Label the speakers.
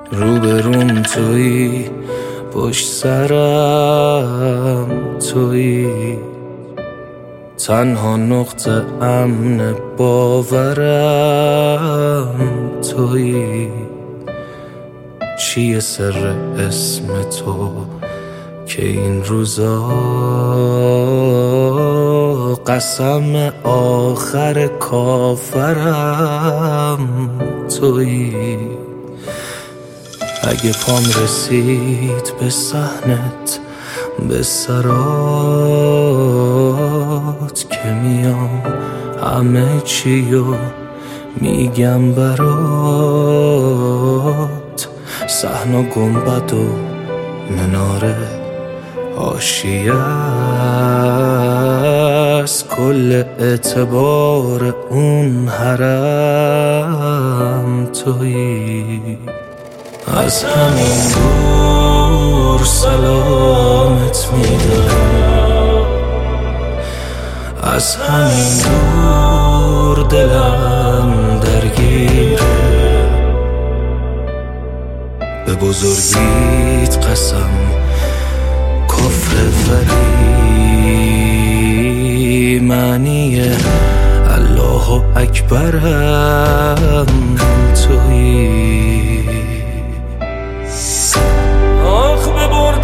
Speaker 1: روبروم تویی، پشت سرم تویی، تنها نقطه امن باورم تویی. چیه سر اسم تو که این روزا قسم آخر کافرم تویی؟ اگه پام رسید به صحنت، به سرات که میام همه چیو میگم برات، صحن و گنبد و مناره حاشیه است، کل اعتبار اون حرم تویی. از همین دور سلامت میدم، از همین دور دلم درگیره، به بزرگیت قسم کفر ولی معنی الله اکبرم تویی. آخ ببر